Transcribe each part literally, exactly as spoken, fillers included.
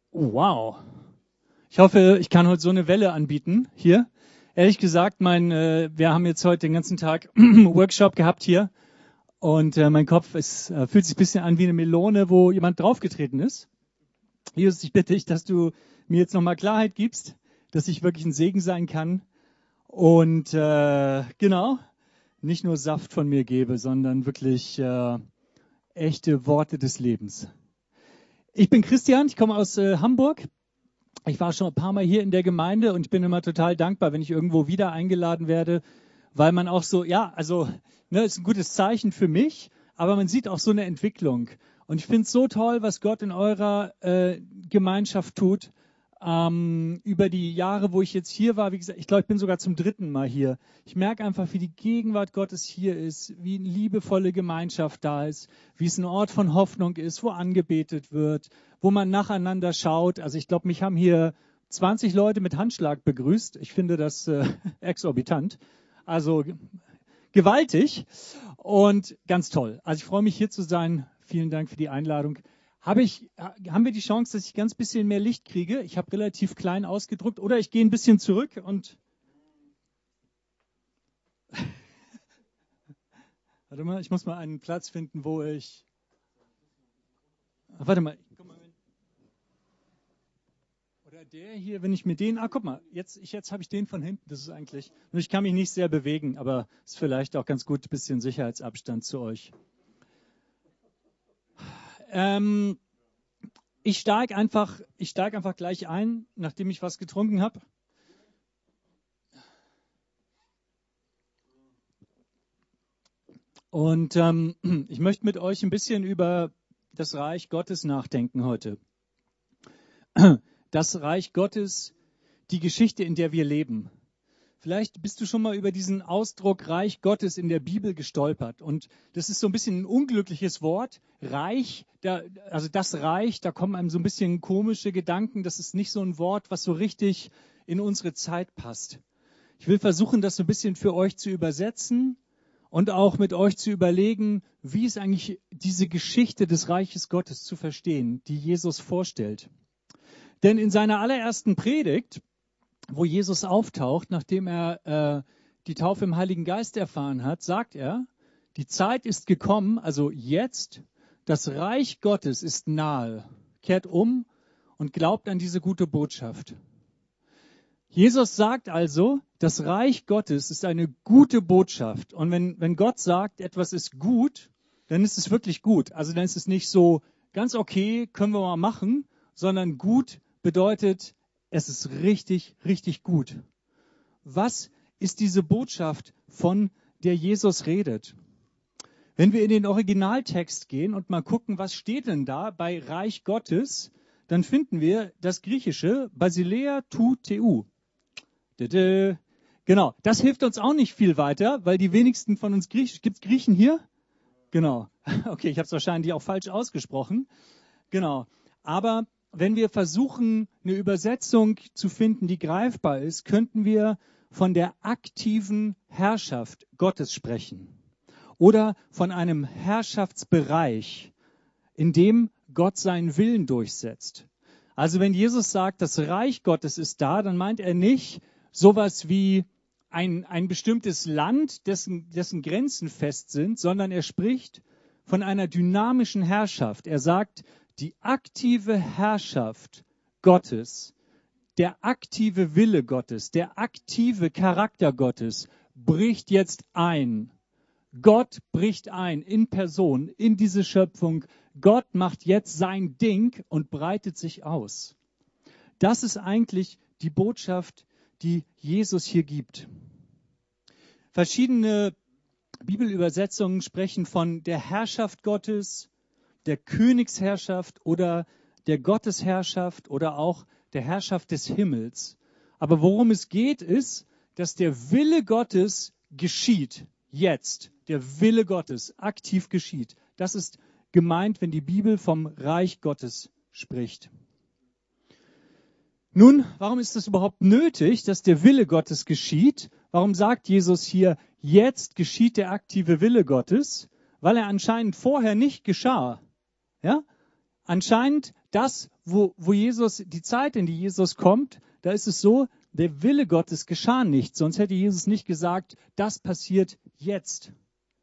Oh, wow. Ich hoffe, ich kann heute so eine Welle anbieten hier. Ehrlich gesagt, mein, äh, wir haben jetzt heute den ganzen Tag Workshop gehabt hier und äh, mein Kopf ist, äh, fühlt sich ein bisschen an wie eine Melone, wo jemand draufgetreten ist. Jesus, ich bitte dich, dass du mir jetzt nochmal Klarheit gibst, dass ich wirklich ein Segen sein kann und äh, genau, nicht nur Saft von mir gebe, sondern wirklich äh, echte Worte des Lebens. Ich bin Christian, ich komme aus äh, Hamburg. Ich war schon ein paar Mal hier in der Gemeinde und ich bin immer total dankbar, wenn ich irgendwo wieder eingeladen werde, weil man auch so, ja, also, ne, ist ein gutes Zeichen für mich, aber man sieht auch so eine Entwicklung. Und ich finde es so toll, was Gott in eurer äh, Gemeinschaft tut. Ähm, über die Jahre, wo ich jetzt hier war, wie gesagt, ich glaube, ich bin sogar zum dritten Mal hier. Ich merke einfach, wie die Gegenwart Gottes hier ist, wie eine liebevolle Gemeinschaft da ist, wie es ein Ort von Hoffnung ist, wo angebetet wird, wo man nacheinander schaut. Also ich glaube, mich haben hier zwanzig Leute mit Handschlag begrüßt. Ich finde das äh, exorbitant. Also gewaltig und ganz toll. Also ich freue mich hier zu sein. Vielen Dank für die Einladung. Habe ich, haben wir die Chance, dass ich ganz bisschen mehr Licht kriege? Ich habe relativ klein ausgedruckt. Oder ich gehe ein bisschen zurück und... Warte mal, ich muss mal einen Platz finden, wo ich... Ach, warte mal. Oder der hier, wenn ich mir den... Ah, guck mal, jetzt, ich, jetzt habe ich den von hinten. Das ist eigentlich... Ich kann mich nicht sehr bewegen, aber ist vielleicht auch ganz gut, ein bisschen Sicherheitsabstand zu euch. Ähm... Ich steige einfach, ich steig einfach gleich ein, nachdem ich was getrunken habe. Und ähm, ich möchte mit euch ein bisschen über das Reich Gottes nachdenken heute. Das Reich Gottes, die Geschichte, in der wir leben. Vielleicht bist du schon mal über diesen Ausdruck Reich Gottes in der Bibel gestolpert. Und das ist so ein bisschen ein unglückliches Wort. Reich, da, also das Reich, da kommen einem so ein bisschen komische Gedanken. Das ist nicht so ein Wort, was so richtig in unsere Zeit passt. Ich will versuchen, das so ein bisschen für euch zu übersetzen und auch mit euch zu überlegen, wie ist eigentlich diese Geschichte des Reiches Gottes zu verstehen, die Jesus vorstellt. Denn in seiner allerersten Predigt, wo Jesus auftaucht, nachdem er äh, die Taufe im Heiligen Geist erfahren hat, sagt er, die Zeit ist gekommen, also jetzt, das Reich Gottes ist nahe. Kehrt um und glaubt an diese gute Botschaft. Jesus sagt also, das Reich Gottes ist eine gute Botschaft. Und wenn, wenn Gott sagt, etwas ist gut, dann ist es wirklich gut. Also dann ist es nicht so ganz okay, können wir mal machen, sondern gut bedeutet, es ist richtig, richtig gut. Was ist diese Botschaft, von der Jesus redet? Wenn wir in den Originaltext gehen und mal gucken, was steht denn da bei Reich Gottes, dann finden wir das griechische Basileia tou Theou. Genau, das hilft uns auch nicht viel weiter, weil die wenigsten von uns Griechisch... Gibt es Griechen hier? Genau. Okay, ich habe es wahrscheinlich auch falsch ausgesprochen. Genau. Aber wenn wir versuchen, eine Übersetzung zu finden, die greifbar ist, könnten wir von der aktiven Herrschaft Gottes sprechen. Oder von einem Herrschaftsbereich, in dem Gott seinen Willen durchsetzt. Also wenn Jesus sagt, das Reich Gottes ist da, dann meint er nicht sowas wie ein, ein bestimmtes Land, dessen, dessen Grenzen fest sind, sondern er spricht von einer dynamischen Herrschaft. Er sagt, die aktive Herrschaft Gottes, der aktive Wille Gottes, der aktive Charakter Gottes bricht jetzt ein. Gott bricht ein in Person, in diese Schöpfung. Gott macht jetzt sein Ding und breitet sich aus. Das ist eigentlich die Botschaft, die Jesus hier gibt. Verschiedene Bibelübersetzungen sprechen von der Herrschaft Gottes, der Königsherrschaft oder der Gottesherrschaft oder auch der Herrschaft des Himmels. Aber worum es geht, ist, dass der Wille Gottes geschieht, jetzt. Der Wille Gottes aktiv geschieht. Das ist gemeint, wenn die Bibel vom Reich Gottes spricht. Nun, warum ist es überhaupt nötig, dass der Wille Gottes geschieht? Warum sagt Jesus hier, jetzt geschieht der aktive Wille Gottes? Weil er anscheinend vorher nicht geschah. Ja? Anscheinend das, wo, wo Jesus, die Zeit, in die Jesus kommt, da ist es so, der Wille Gottes geschah nicht. Sonst hätte Jesus nicht gesagt, das passiert jetzt.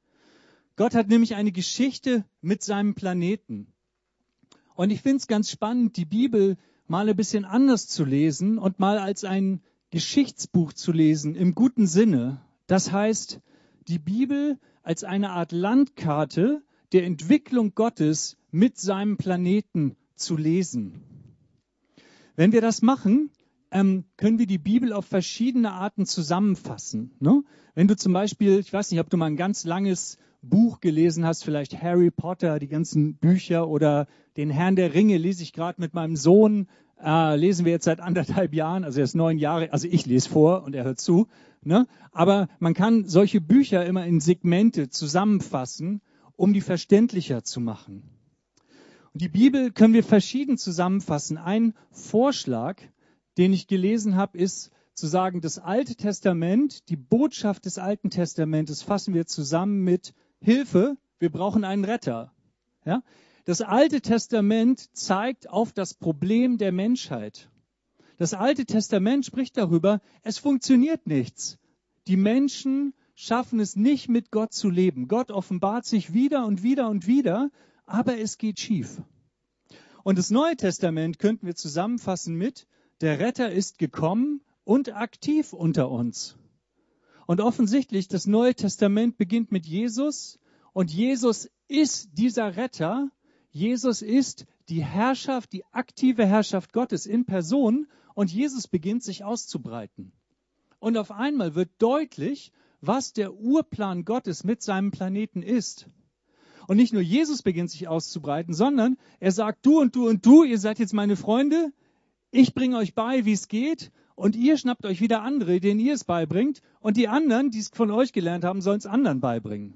Gott hat nämlich eine Geschichte mit seinem Planeten. Und ich finde es ganz spannend, die Bibel mal ein bisschen anders zu lesen und mal als ein Geschichtsbuch zu lesen, im guten Sinne. Das heißt, die Bibel als eine Art Landkarte der Entwicklung Gottes mit seinem Planeten zu lesen. Wenn wir das machen, ähm, können wir die Bibel auf verschiedene Arten zusammenfassen. Ne? Wenn du zum Beispiel, ich weiß nicht, ob du mal ein ganz langes Buch gelesen hast, vielleicht Harry Potter, die ganzen Bücher oder den Herrn der Ringe, lese ich gerade mit meinem Sohn, äh, lesen wir jetzt seit anderthalb Jahren, also er ist neun Jahre, also ich lese vor und er hört zu. Ne? Aber man kann solche Bücher immer in Segmente zusammenfassen, um die verständlicher zu machen. Und die Bibel können wir verschieden zusammenfassen. Ein Vorschlag, den ich gelesen habe, ist zu sagen, das Alte Testament, die Botschaft des Alten Testamentes fassen wir zusammen mit Hilfe, wir brauchen einen Retter. Ja? Das Alte Testament zeigt auf das Problem der Menschheit. Das Alte Testament spricht darüber, es funktioniert nichts. Die Menschen schaffen es nicht, mit Gott zu leben. Gott offenbart sich wieder und wieder und wieder, aber es geht schief. Und das Neue Testament könnten wir zusammenfassen mit, der Retter ist gekommen und aktiv unter uns. Und offensichtlich, das Neue Testament beginnt mit Jesus und Jesus ist dieser Retter. Jesus ist die Herrschaft, die aktive Herrschaft Gottes in Person und Jesus beginnt sich auszubreiten. Und auf einmal wird deutlich, was der Urplan Gottes mit seinem Planeten ist. Und nicht nur Jesus beginnt sich auszubreiten, sondern er sagt, du und du und du, ihr seid jetzt meine Freunde, ich bringe euch bei, wie es geht und ihr schnappt euch wieder andere, denen ihr es beibringt und die anderen, die es von euch gelernt haben, sollen es anderen beibringen.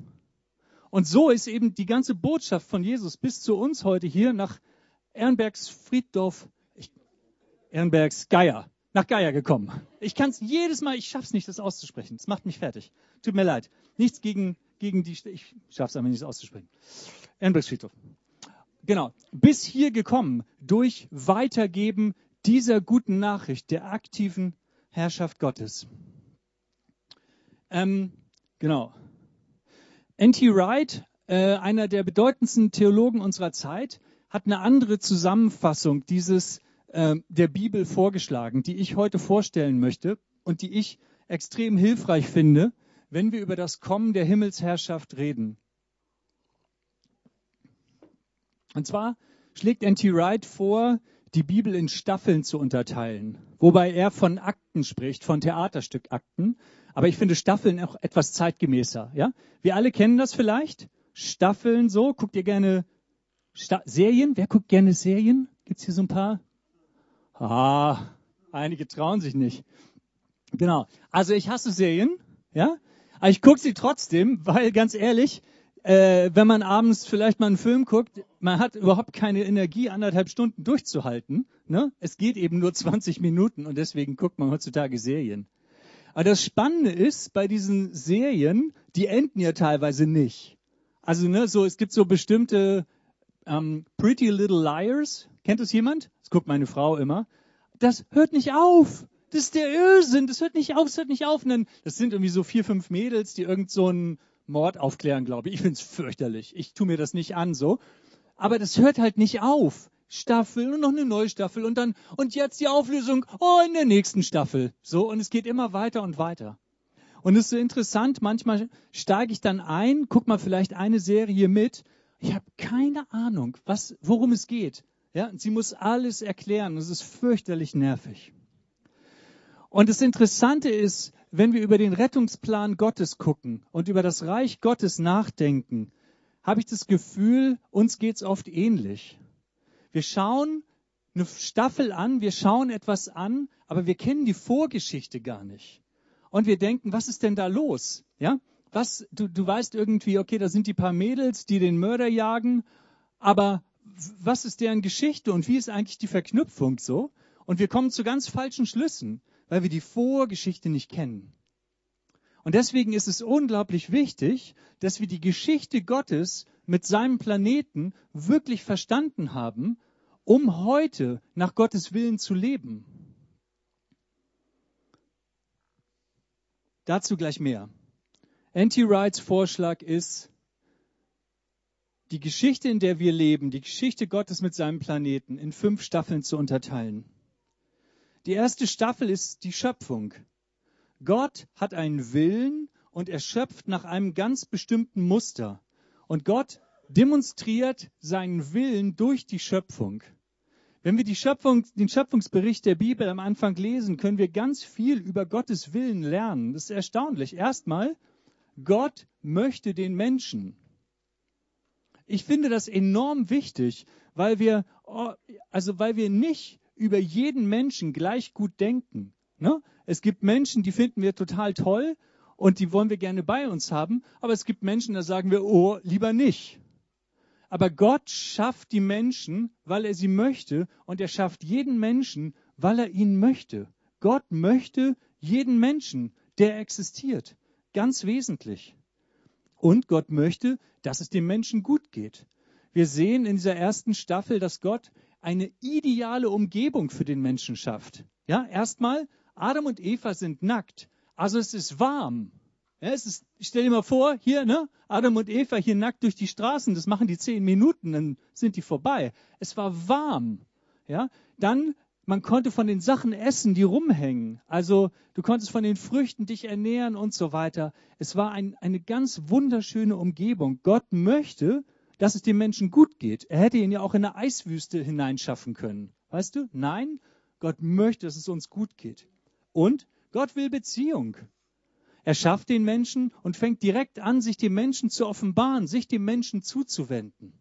Und so ist eben die ganze Botschaft von Jesus bis zu uns heute hier nach Ehrenbergs Frieddorf, ich, Ehrenbergs Geier, nach Geier gekommen. Ich kann es jedes Mal, ich schaffe es nicht, das auszusprechen. Das macht mich fertig. Tut mir leid. Nichts gegen, gegen die, ich schaffe es einfach nicht, das auszusprechen. Ehrenbergs Friedhof. Genau. Bis hier gekommen durch Weitergeben dieser guten Nachricht, der aktiven Herrschaft Gottes. Ähm, genau. N T Wright, äh, einer der bedeutendsten Theologen unserer Zeit, hat eine andere Zusammenfassung dieses äh, der Bibel vorgeschlagen, die ich heute vorstellen möchte und die ich extrem hilfreich finde, wenn wir über das Kommen der Himmelsherrschaft reden. Und zwar schlägt N T Wright vor, die Bibel in Staffeln zu unterteilen, wobei er von Akten spricht, von Theaterstückakten. Aber ich finde Staffeln auch etwas zeitgemäßer. Ja? Wir alle kennen das vielleicht. Staffeln so. Guckt ihr gerne Sta- Serien? Wer guckt gerne Serien? Gibt es hier so ein paar? Ah, einige trauen sich nicht. Genau. Also ich hasse Serien. Ja? Aber ich gucke sie trotzdem, weil ganz ehrlich, äh, wenn man abends vielleicht mal einen Film guckt, man hat überhaupt keine Energie, anderthalb Stunden durchzuhalten. Ne? Es geht eben nur zwanzig Minuten und deswegen guckt man heutzutage Serien. Aber das Spannende ist, bei diesen Serien, die enden ja teilweise nicht. Also ne, so es gibt so bestimmte ähm, Pretty Little Liars. Kennt das jemand? Das guckt meine Frau immer. Das hört nicht auf. Das ist der Irrsinn. Das hört nicht auf, das hört nicht auf. Und dann, das sind irgendwie so vier, fünf Mädels, die irgend so einen Mord aufklären, glaube ich. Ich finde es fürchterlich. Ich tue mir das nicht an so. Aber das hört halt nicht auf. Staffel und noch eine neue Staffel und dann, und jetzt die Auflösung, oh, in der nächsten Staffel. So, und es geht immer weiter und weiter. Und es ist so interessant, manchmal steige ich dann ein, guck mal vielleicht eine Serie mit, ich habe keine Ahnung, was, worum es geht. Ja, und sie muss alles erklären, es ist fürchterlich nervig. Und das Interessante ist, wenn wir über den Rettungsplan Gottes gucken und über das Reich Gottes nachdenken, habe ich das Gefühl, uns geht's oft ähnlich. Wir schauen eine Staffel an, wir schauen etwas an, aber wir kennen die Vorgeschichte gar nicht. Und wir denken, was ist denn da los? Ja? Was, du, du weißt irgendwie, okay, da sind die paar Mädels, die den Mörder jagen, aber was ist deren Geschichte und wie ist eigentlich die Verknüpfung so? Und wir kommen zu ganz falschen Schlüssen, weil wir die Vorgeschichte nicht kennen. Und deswegen ist es unglaublich wichtig, dass wir die Geschichte Gottes mit seinem Planeten wirklich verstanden haben, um heute nach Gottes Willen zu leben. Dazu gleich mehr. N T Wrights Vorschlag ist, die Geschichte, in der wir leben, die Geschichte Gottes mit seinem Planeten, in fünf Staffeln zu unterteilen. Die erste Staffel ist die Schöpfung. Gott hat einen Willen und er schöpft nach einem ganz bestimmten Muster. Und Gott demonstriert seinen Willen durch die Schöpfung. Wenn wir die Schöpfung, den Schöpfungsbericht der Bibel am Anfang lesen, können wir ganz viel über Gottes Willen lernen. Das ist erstaunlich. Erstmal, Gott möchte den Menschen. Ich finde das enorm wichtig, weil wir, also weil wir nicht über jeden Menschen gleich gut denken. Ne? Es gibt Menschen, die finden wir total toll und die wollen wir gerne bei uns haben. Aber es gibt Menschen, da sagen wir, oh, lieber nicht. Aber Gott schafft die Menschen, weil er sie möchte. Und er schafft jeden Menschen, weil er ihn möchte. Gott möchte jeden Menschen, der existiert. Ganz wesentlich. Und Gott möchte, dass es dem Menschen gut geht. Wir sehen in dieser ersten Staffel, dass Gott eine ideale Umgebung für den Menschen schafft. Ja, erstmal, Adam und Eva sind nackt. Also es ist warm. Ja, es ist, stell dir mal vor, hier, ne, Adam und Eva hier nackt durch die Straßen, das machen die zehn Minuten, dann sind die vorbei. Es war warm. Ja, dann, man konnte von den Sachen essen, die rumhängen. Also du konntest von den Früchten dich ernähren und so weiter. Es war ein, eine ganz wunderschöne Umgebung. Gott möchte, dass es dem Menschen gut geht. Er hätte ihn ja auch in eine Eiswüste hineinschaffen können. Weißt du? Nein, Gott möchte, dass es uns gut geht. Und Gott will Beziehung. Er schafft den Menschen und fängt direkt an, sich dem Menschen zu offenbaren, sich dem Menschen zuzuwenden.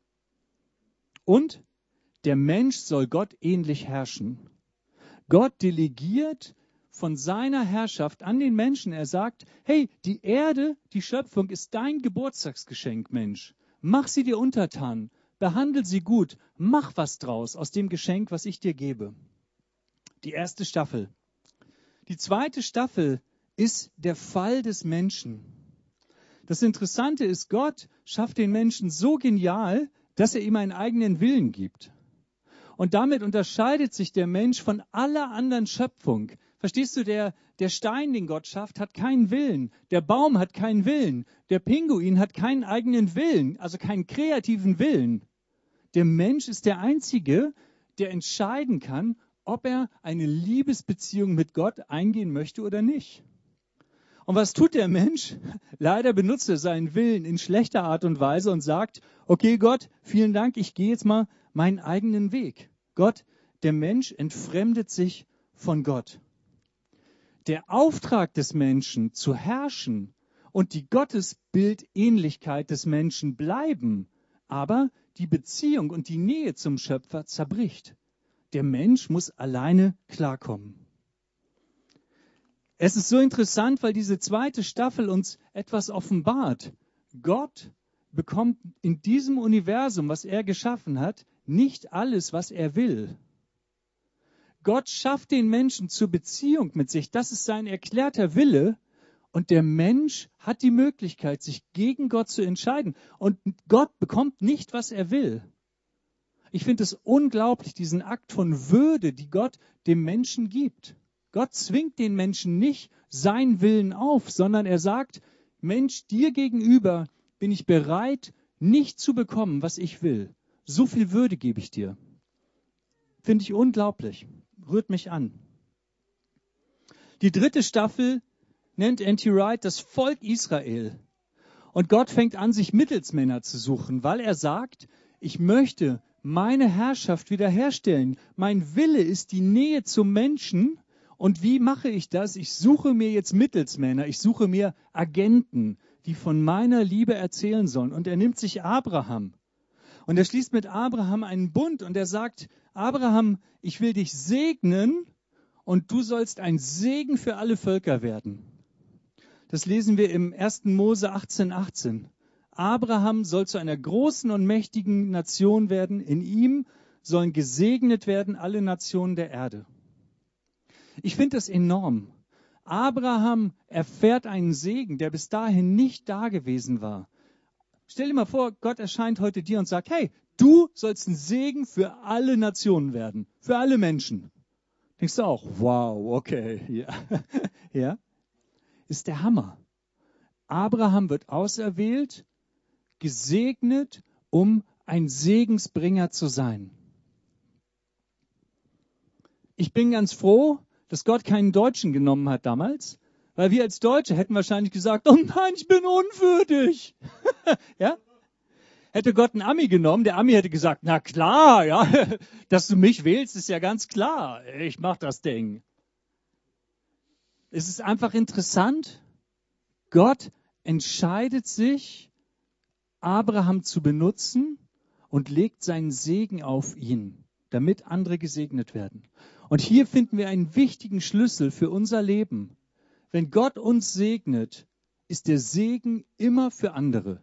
Und der Mensch soll Gott ähnlich herrschen. Gott delegiert von seiner Herrschaft an den Menschen. Er sagt, hey, die Erde, die Schöpfung ist dein Geburtstagsgeschenk, Mensch. Mach sie dir untertan, behandle sie gut, mach was draus aus dem Geschenk, was ich dir gebe. Die erste Staffel. Die zweite Staffel ist der Fall des Menschen. Das Interessante ist, Gott schafft den Menschen so genial, dass er ihm einen eigenen Willen gibt. Und damit unterscheidet sich der Mensch von aller anderen Schöpfung. Verstehst du, der, der Stein, den Gott schafft, hat keinen Willen. Der Baum hat keinen Willen. Der Pinguin hat keinen eigenen Willen, also keinen kreativen Willen. Der Mensch ist der Einzige, der entscheiden kann, ob er eine Liebesbeziehung mit Gott eingehen möchte oder nicht. Und was tut der Mensch? Leider benutzt er seinen Willen in schlechter Art und Weise und sagt, okay Gott, vielen Dank, ich gehe jetzt mal meinen eigenen Weg. Gott, der Mensch entfremdet sich von Gott. Der Auftrag des Menschen zu herrschen und die Gottesbildähnlichkeit des Menschen bleiben, aber die Beziehung und die Nähe zum Schöpfer zerbricht. Der Mensch muss alleine klarkommen. Es ist so interessant, weil diese zweite Staffel uns etwas offenbart. Gott bekommt in diesem Universum, was er geschaffen hat, nicht alles, was er will. Gott schafft den Menschen zur Beziehung mit sich. Das ist sein erklärter Wille. Und der Mensch hat die Möglichkeit, sich gegen Gott zu entscheiden. Und Gott bekommt nicht, was er will. Ich finde es unglaublich, diesen Akt von Würde, die Gott dem Menschen gibt. Gott zwingt den Menschen nicht seinen Willen auf, sondern er sagt, Mensch, dir gegenüber bin ich bereit, nicht zu bekommen, was ich will. So viel Würde gebe ich dir. Finde ich unglaublich. Rührt mich an. Die dritte Staffel nennt N T Wright das Volk Israel. Und Gott fängt an, sich Mittelsmänner zu suchen, weil er sagt, ich möchte meine Herrschaft wiederherstellen. Mein Wille ist die Nähe zum Menschen. Und wie mache ich das? Ich suche mir jetzt Mittelsmänner, ich suche mir Agenten, die von meiner Liebe erzählen sollen. Und er nimmt sich Abraham. Und er schließt mit Abraham einen Bund und er sagt, Abraham, ich will dich segnen und du sollst ein Segen für alle Völker werden. Das lesen wir im ersten Mose achtzehn achtzehn. Abraham soll zu einer großen und mächtigen Nation werden. In ihm sollen gesegnet werden alle Nationen der Erde. Ich finde das enorm. Abraham erfährt einen Segen, der bis dahin nicht da gewesen war. Stell dir mal vor, Gott erscheint heute dir und sagt, hey, Du sollst ein Segen für alle Nationen werden, für alle Menschen. Denkst du auch, wow, okay, ja, ja, ist der Hammer. Abraham wird auserwählt, gesegnet, um ein Segensbringer zu sein. Ich bin ganz froh, dass Gott keinen Deutschen genommen hat damals, weil wir als Deutsche hätten wahrscheinlich gesagt, oh nein, ich bin unwürdig. Ja? Hätte Gott einen Ami genommen, der Ami hätte gesagt, na klar, ja, dass du mich wählst, ist ja ganz klar. Ich mach das Ding. Es ist einfach interessant, Gott entscheidet sich, Abraham zu benutzen und legt seinen Segen auf ihn, damit andere gesegnet werden. Und hier finden wir einen wichtigen Schlüssel für unser Leben. Wenn Gott uns segnet, ist der Segen immer für andere.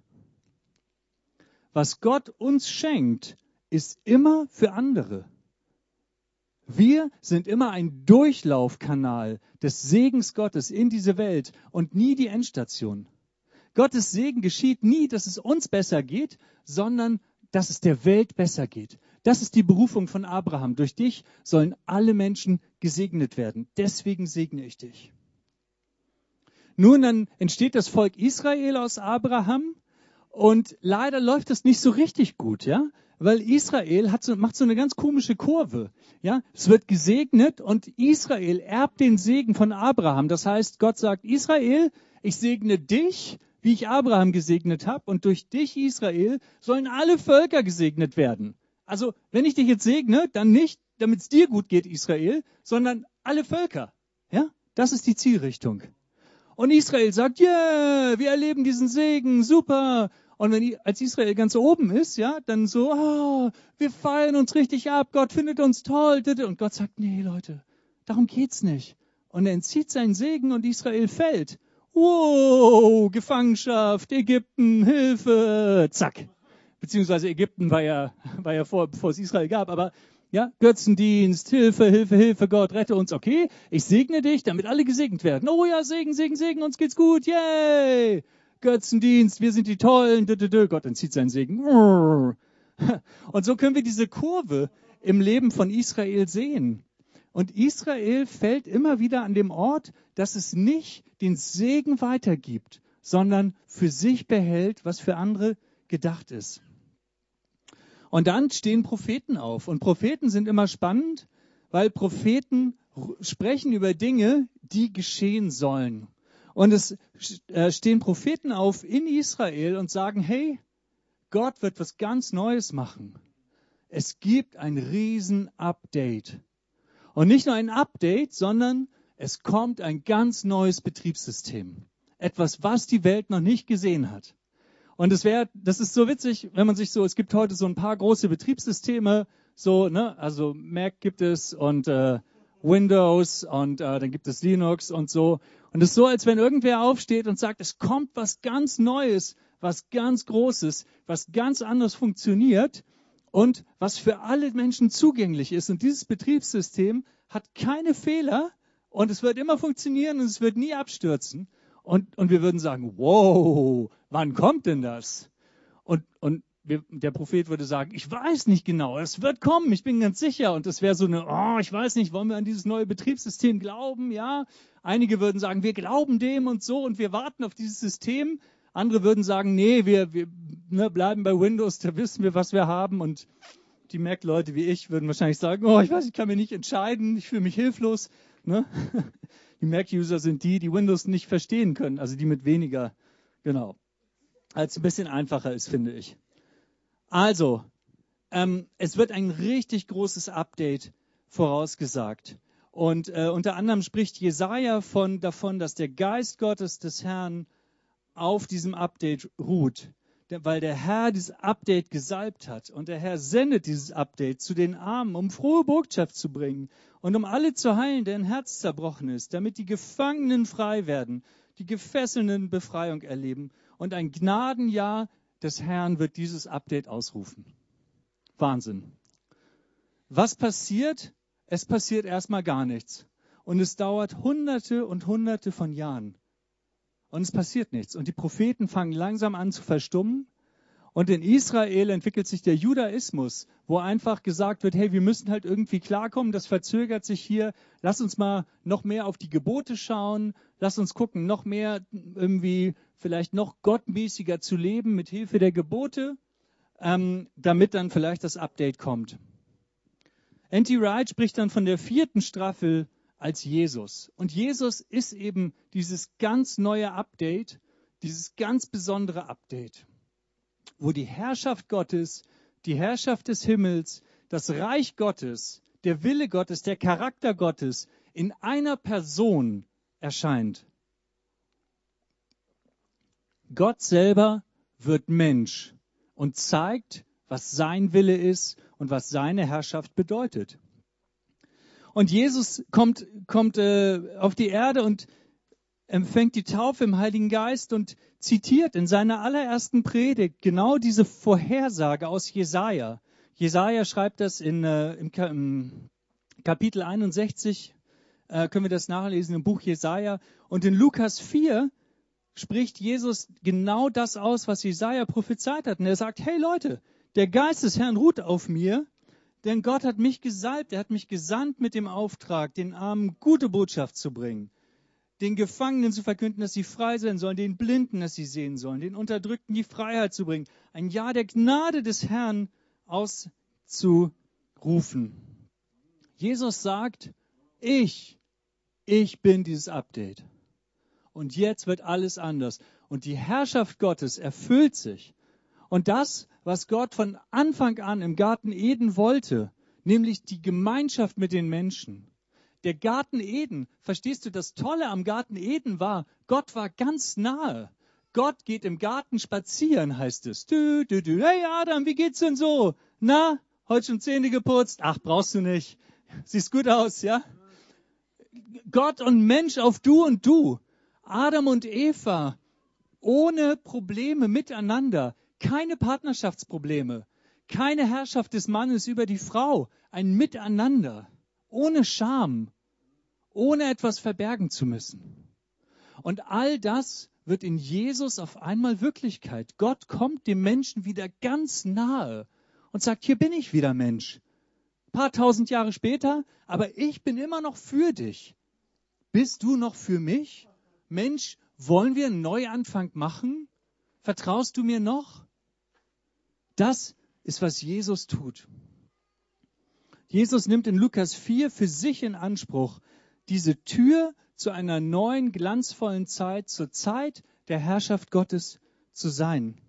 Was Gott uns schenkt, ist immer für andere. Wir sind immer ein Durchlaufkanal des Segens Gottes in diese Welt und nie die Endstation. Gottes Segen geschieht nie, dass es uns besser geht, sondern dass es der Welt besser geht. Das ist die Berufung von Abraham. Durch dich sollen alle Menschen gesegnet werden. Deswegen segne ich dich. Nun, dann entsteht das Volk Israel aus Abraham und leider läuft das nicht so richtig gut, ja? Weil Israel hat so, macht so eine ganz komische Kurve. Ja? Es wird gesegnet und Israel erbt den Segen von Abraham. Das heißt, Gott sagt, Israel, ich segne dich, wie ich Abraham gesegnet habe. Und durch dich, Israel, sollen alle Völker gesegnet werden. Also, wenn ich dich jetzt segne, dann nicht, damit es dir gut geht, Israel, sondern alle Völker. Ja? Das ist die Zielrichtung. Und Israel sagt, yeah, wir erleben diesen Segen, super. Und wenn als Israel ganz oben ist, ja, dann so, oh, wir feiern uns richtig ab, Gott findet uns toll. Und Gott sagt, nee, Leute, darum geht's nicht. Und er entzieht seinen Segen und Israel fällt. Wow, Gefangenschaft, Ägypten, Hilfe, zack. Beziehungsweise Ägypten war ja, war ja vor, bevor es Israel gab, aber ja, Götzendienst, Hilfe, Hilfe, Hilfe, Gott, rette uns. Okay, ich segne dich, damit alle gesegnet werden. Oh ja, Segen, Segen, Segen, uns geht's gut, yay! Götzendienst, wir sind die Tollen, Gott entzieht seinen Segen. Und so können wir diese Kurve im Leben von Israel sehen. Und Israel fällt immer wieder an dem Ort, dass es nicht den Segen weitergibt, sondern für sich behält, was für andere gedacht ist. Und dann stehen Propheten auf. Und Propheten sind immer spannend, weil Propheten sprechen über Dinge, die geschehen sollen. Und es stehen Propheten auf in Israel und sagen, hey, Gott wird was ganz Neues machen. Es gibt ein Riesen-Update. Und nicht nur ein Update, sondern es kommt ein ganz neues Betriebssystem. Etwas, was die Welt noch nicht gesehen hat. Und es wäre, das ist so witzig, wenn man sich so, es gibt heute so ein paar große Betriebssysteme, so, ne, also Mac gibt es und äh, Windows und äh, dann gibt es Linux und so. Und es ist so, als wenn irgendwer aufsteht und sagt, es kommt was ganz Neues, was ganz Großes, was ganz anders funktioniert und was für alle Menschen zugänglich ist. Und dieses Betriebssystem hat keine Fehler und es wird immer funktionieren und es wird nie abstürzen. Und, und wir würden sagen, wow, wann kommt denn das? Und, und wir, der Prophet würde sagen, ich weiß nicht genau, es wird kommen, ich bin ganz sicher. Und das wäre so eine, oh, ich weiß nicht, wollen wir an dieses neue Betriebssystem glauben? Ja, einige würden sagen, wir glauben dem und so und wir warten auf dieses System. Andere würden sagen, nee, wir, wir ne, bleiben bei Windows, da wissen wir, was wir haben. Und die Mac-Leute wie ich würden wahrscheinlich sagen, oh, ich weiß, ich kann mich nicht entscheiden, ich fühle mich hilflos. Ne? Die Mac-User sind die, die Windows nicht verstehen können, also die mit weniger, genau. Als es ein bisschen einfacher ist, finde ich. Also, ähm, es wird ein richtig großes Update vorausgesagt. Und äh, unter anderem spricht Jesaja von, davon, dass der Geist Gottes des Herrn auf diesem Update ruht. Weil der Herr dieses Update gesalbt hat. Und der Herr sendet dieses Update zu den Armen, um frohe Botschaft zu bringen und um alle zu heilen, deren Herz zerbrochen ist, damit die Gefangenen frei werden, die Gefesselten Befreiung erleben. Und ein Gnadenjahr des Herrn wird dieses Update ausrufen. Wahnsinn. Was passiert? Es passiert erstmal gar nichts. Und es dauert Hunderte und Hunderte von Jahren. Und es passiert nichts. Und die Propheten fangen langsam an zu verstummen. Und in Israel entwickelt sich der Judaismus, wo einfach gesagt wird, hey, wir müssen halt irgendwie klarkommen, das verzögert sich hier. Lass uns mal noch mehr auf die Gebote schauen. Lass uns gucken, noch mehr irgendwie vielleicht noch gottmäßiger zu leben mit Hilfe der Gebote, ähm, damit dann vielleicht das Update kommt. N T Wright spricht dann von der vierten Staffel als Jesus. Und Jesus ist eben dieses ganz neue Update, dieses ganz besondere Update, wo die Herrschaft Gottes, die Herrschaft des Himmels, das Reich Gottes, der Wille Gottes, der Charakter Gottes in einer Person erscheint. Gott selber wird Mensch und zeigt, was sein Wille ist und was seine Herrschaft bedeutet. Und Jesus kommt, kommt äh, auf die Erde und empfängt die Taufe im Heiligen Geist und zitiert in seiner allerersten Predigt genau diese Vorhersage aus Jesaja. Jesaja schreibt das in, äh, im, Ka- im Kapitel einundsechzig, äh, können wir das nachlesen im Buch Jesaja. Und in Lukas vier spricht Jesus genau das aus, was Jesaja prophezeit hat. Und er sagt, hey Leute, der Geist des Herrn ruht auf mir, denn Gott hat mich gesalbt, er hat mich gesandt mit dem Auftrag, den Armen gute Botschaft zu bringen, den Gefangenen zu verkünden, dass sie frei sein sollen, den Blinden, dass sie sehen sollen, den Unterdrückten die Freiheit zu bringen, ein Jahr der Gnade des Herrn auszurufen. Jesus sagt, ich, ich bin dieses Update. Und jetzt wird alles anders. Und die Herrschaft Gottes erfüllt sich. Und das, was Gott von Anfang an im Garten Eden wollte, nämlich die Gemeinschaft mit den Menschen. Der Garten Eden, verstehst du, das Tolle am Garten Eden war, Gott war ganz nahe. Gott geht im Garten spazieren, heißt es. Du, du, du. Hey Adam, wie geht's denn so? Na, heute schon Zähne geputzt? Ach, brauchst du nicht. Siehst gut aus, ja? Gott und Mensch auf du und du. Adam und Eva ohne Probleme miteinander. Keine Partnerschaftsprobleme. Keine Herrschaft des Mannes über die Frau. Ein Miteinander. Ohne Scham. Ohne etwas verbergen zu müssen. Und all das wird in Jesus auf einmal Wirklichkeit. Gott kommt dem Menschen wieder ganz nahe und sagt, hier bin ich wieder Mensch. Ein paar tausend Jahre später, aber ich bin immer noch für dich. Bist du noch für mich? Mensch, wollen wir einen Neuanfang machen? Vertraust du mir noch? Das ist, was Jesus tut. Jesus nimmt in Lukas vier für sich in Anspruch, diese Tür zu einer neuen, glanzvollen Zeit, zur Zeit der Herrschaft Gottes zu sein.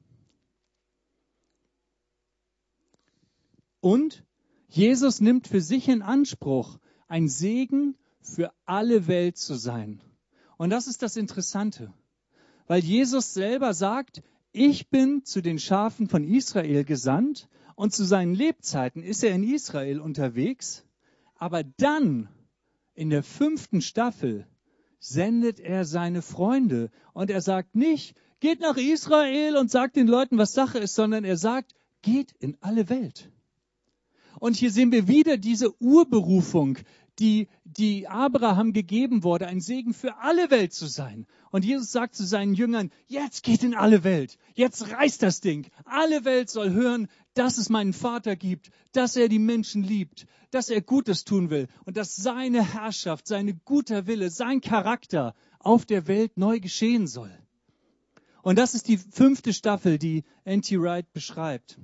Und Jesus nimmt für sich in Anspruch, ein Segen für alle Welt zu sein. Und das ist das Interessante, weil Jesus selber sagt, ich bin zu den Schafen von Israel gesandt und zu seinen Lebzeiten ist er in Israel unterwegs, aber dann in der fünften Staffel sendet er seine Freunde und er sagt nicht, geht nach Israel und sagt den Leuten, was Sache ist, sondern er sagt, geht in alle Welt. Und hier sehen wir wieder diese Urberufung, die, die Abraham gegeben wurde, ein Segen für alle Welt zu sein. Und Jesus sagt zu seinen Jüngern, jetzt geht in alle Welt, jetzt reißt das Ding. Alle Welt soll hören, dass es meinen Vater gibt, dass er die Menschen liebt, dass er Gutes tun will und dass seine Herrschaft, seine guter Wille, sein Charakter auf der Welt neu geschehen soll. Und das ist die fünfte Staffel, die N T Wright beschreibt.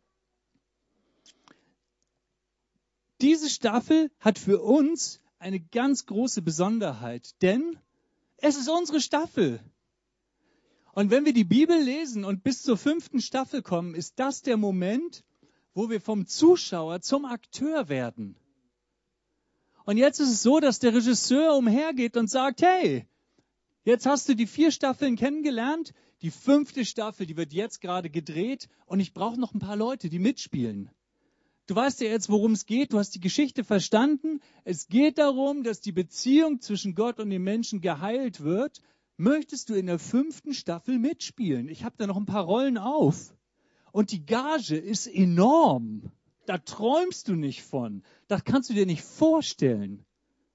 Diese Staffel hat für uns eine ganz große Besonderheit, denn es ist unsere Staffel. Und wenn wir die Bibel lesen und bis zur fünften Staffel kommen, ist das der Moment, wo wir vom Zuschauer zum Akteur werden. Und jetzt ist es so, dass der Regisseur umhergeht und sagt, hey, jetzt hast du die vier Staffeln kennengelernt, die fünfte Staffel, die wird jetzt gerade gedreht und ich brauche noch ein paar Leute, die mitspielen. Du weißt ja jetzt, worum es geht. Du hast die Geschichte verstanden. Es geht darum, dass die Beziehung zwischen Gott und dem Menschen geheilt wird. Möchtest du in der fünften Staffel mitspielen? Ich habe da noch ein paar Rollen auf. Und die Gage ist enorm. Da träumst du nicht von. Das kannst du dir nicht vorstellen.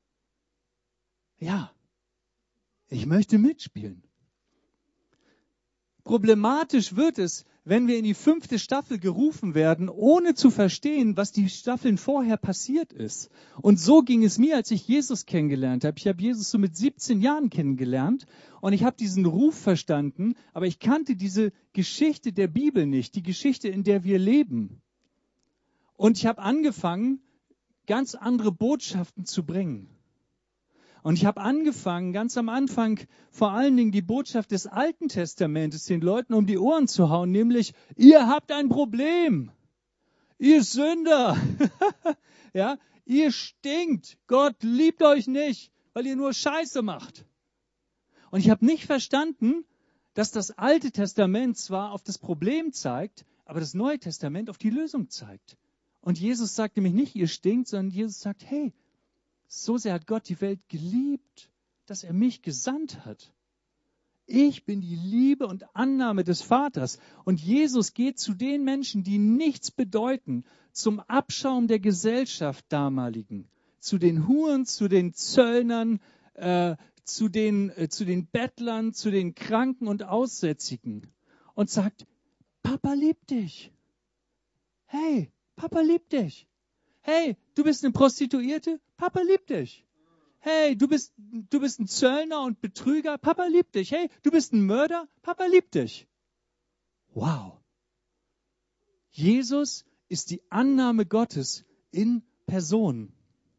Ja, ich möchte mitspielen. Problematisch wird es, wenn wir in die fünfte Staffel gerufen werden, ohne zu verstehen, was die Staffeln vorher passiert ist. Und so ging es mir, als ich Jesus kennengelernt habe. Ich habe Jesus so mit siebzehn Jahren kennengelernt und ich habe diesen Ruf verstanden, aber ich kannte diese Geschichte der Bibel nicht, die Geschichte, in der wir leben. Und ich habe angefangen, ganz andere Botschaften zu bringen. Und ich habe angefangen, ganz am Anfang, vor allen Dingen die Botschaft des Alten Testamentes den Leuten um die Ohren zu hauen, nämlich, ihr habt ein Problem, ihr Sünder, ja, ihr stinkt, Gott liebt euch nicht, weil ihr nur Scheiße macht. Und ich habe nicht verstanden, dass das Alte Testament zwar auf das Problem zeigt, aber das Neue Testament auf die Lösung zeigt. Und Jesus sagt nämlich nicht, ihr stinkt, sondern Jesus sagt, hey, so sehr hat Gott die Welt geliebt, dass er mich gesandt hat. Ich bin die Liebe und Annahme des Vaters. Und Jesus geht zu den Menschen, die nichts bedeuten, zum Abschaum der Gesellschaft damaligen, zu den Huren, zu den Zöllnern, äh, zu den, äh, zu den Bettlern, zu den Kranken und Aussätzigen und sagt, Papa liebt dich. Hey, Papa liebt dich. Hey, du bist eine Prostituierte? Papa liebt dich. Hey, du bist, du bist ein Zöllner und Betrüger? Papa liebt dich. Hey, du bist ein Mörder? Papa liebt dich. Wow. Jesus ist die Annahme Gottes in Person.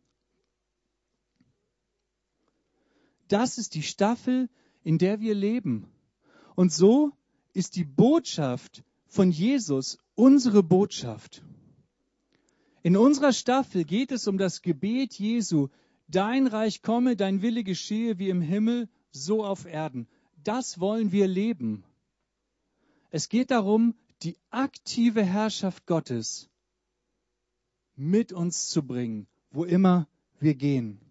Das ist die Staffel, in der wir leben. Und so ist die Botschaft von Jesus unsere Botschaft. In unserer Staffel geht es um das Gebet Jesu. Dein Reich komme, dein Wille geschehe wie im Himmel, so auf Erden. Das wollen wir leben. Es geht darum, die aktive Herrschaft Gottes mit uns zu bringen, wo immer wir gehen.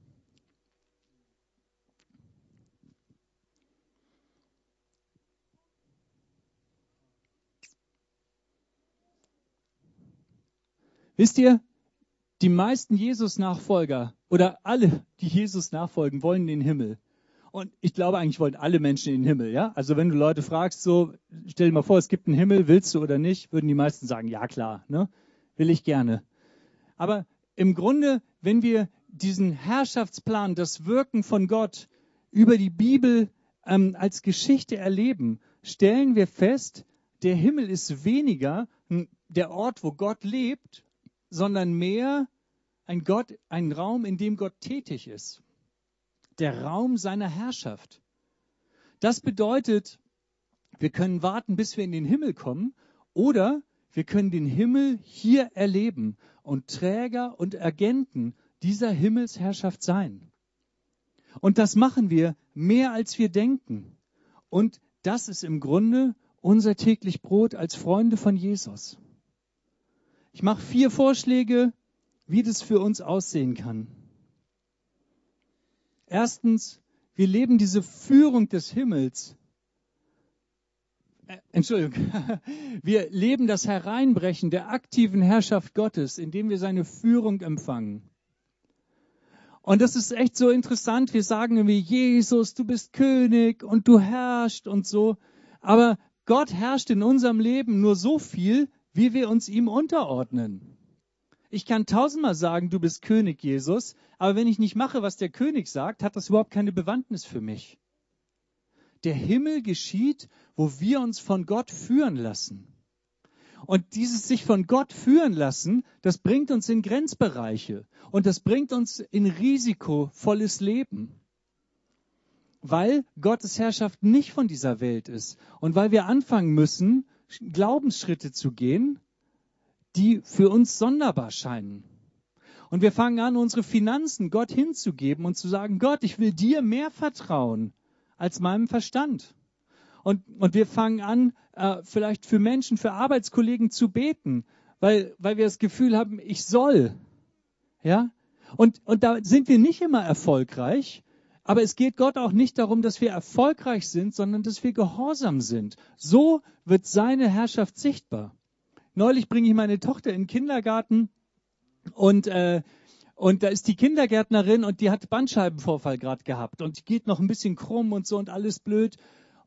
Wisst ihr, die meisten Jesus-Nachfolger oder alle, die Jesus nachfolgen, wollen den Himmel. Und ich glaube, eigentlich wollen alle Menschen in den Himmel. Ja? Also wenn du Leute fragst, so stell dir mal vor, es gibt einen Himmel, willst du oder nicht, würden die meisten sagen, ja klar, ne? Will ich gerne. Aber im Grunde, wenn wir diesen Herrschaftsplan, das Wirken von Gott über die Bibel ähm, als Geschichte erleben, stellen wir fest, der Himmel ist weniger der Ort, wo Gott lebt, sondern mehr ein Gott, ein Raum, in dem Gott tätig ist. Der Raum seiner Herrschaft. Das bedeutet, wir können warten, bis wir in den Himmel kommen, oder wir können den Himmel hier erleben und Träger und Agenten dieser Himmelsherrschaft sein. Und das machen wir mehr, als wir denken. Und das ist im Grunde unser täglich Brot als Freunde von Jesus. Ich mache vier Vorschläge, wie das für uns aussehen kann. Erstens, wir leben diese Führung des Himmels. Äh, Entschuldigung. Wir leben das Hereinbrechen der aktiven Herrschaft Gottes, indem wir seine Führung empfangen. Und das ist echt so interessant. Wir sagen irgendwie, Jesus, du bist König und du herrschst und so. Aber Gott herrscht in unserem Leben nur so viel, wie wir uns ihm unterordnen. Ich kann tausendmal sagen, du bist König, Jesus, aber wenn ich nicht mache, was der König sagt, hat das überhaupt keine Bewandtnis für mich. Der Himmel geschieht, wo wir uns von Gott führen lassen. Und dieses sich von Gott führen lassen, das bringt uns in Grenzbereiche und das bringt uns in risikovolles Leben. Weil Gottes Herrschaft nicht von dieser Welt ist und weil wir anfangen müssen, Glaubensschritte zu gehen, die für uns sonderbar scheinen. Und wir fangen an, unsere Finanzen Gott hinzugeben und zu sagen, Gott, ich will dir mehr vertrauen als meinem Verstand. Und, und wir fangen an, äh, vielleicht für Menschen, für Arbeitskollegen zu beten, weil, weil wir das Gefühl haben, ich soll. Ja? Und, und da sind wir nicht immer erfolgreich. Aber es geht Gott auch nicht darum, dass wir erfolgreich sind, sondern dass wir gehorsam sind. So wird seine Herrschaft sichtbar. Neulich bringe ich meine Tochter in den Kindergarten und, äh, und da ist die Kindergärtnerin und die hat Bandscheibenvorfall gerade gehabt und die geht noch ein bisschen krumm und so und alles blöd.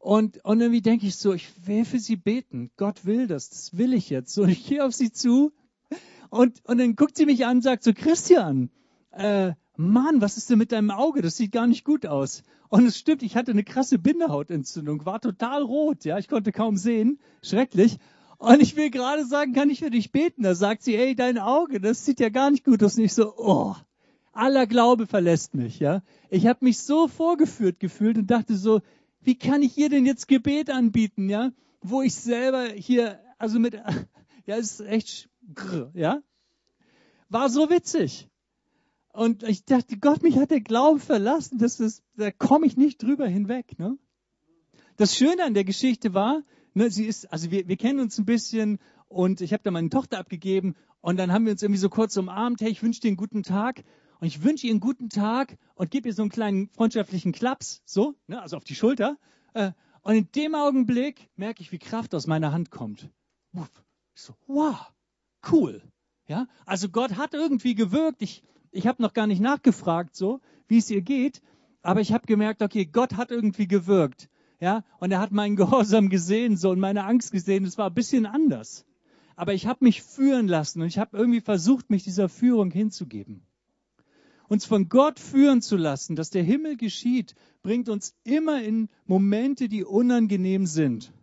Und, und irgendwie denke ich so, ich will für sie beten. Gott will das, das will ich jetzt. So, ich gehe auf sie zu und, und dann guckt sie mich an und sagt so, Christian, äh, Mann, was ist denn mit deinem Auge? Das sieht gar nicht gut aus. Und es stimmt, ich hatte eine krasse Bindehautentzündung, war total rot, ja, ich konnte kaum sehen, schrecklich. Und ich will gerade sagen, kann ich für dich beten? Da sagt sie, ey, dein Auge, das sieht ja gar nicht gut aus. Und ich so, oh, aller Glaube verlässt mich, ja. Ich habe mich so vorgeführt gefühlt und dachte so, wie kann ich ihr denn jetzt Gebet anbieten, ja? Wo ich selber hier, also mit, ja, es ist echt, ja. War so witzig. Und ich dachte, Gott, mich hat der Glaube verlassen, das ist, da komme ich nicht drüber hinweg, ne? Das Schöne an der Geschichte war, ne, sie ist, also wir, wir kennen uns ein bisschen und ich habe da meine Tochter abgegeben und dann haben wir uns irgendwie so kurz umarmt, hey, ich wünsche dir einen guten Tag und ich wünsche ihr einen guten Tag und gebe ihr so einen kleinen freundschaftlichen Klaps, so, ne, also auf die Schulter. Äh, und in dem Augenblick merke ich, wie Kraft aus meiner Hand kommt. Uff, ich so, wow, cool. Ja, also Gott hat irgendwie gewirkt. Ich, ich habe noch gar nicht nachgefragt, so, wie es ihr geht, aber ich habe gemerkt, okay, Gott hat irgendwie gewirkt. Ja, und er hat meinen Gehorsam gesehen, so, und meine Angst gesehen. Es war ein bisschen anders. Aber ich habe mich führen lassen und ich habe irgendwie versucht, mich dieser Führung hinzugeben. Uns von Gott führen zu lassen, dass der Himmel geschieht, bringt uns immer in Momente, die unangenehm sind.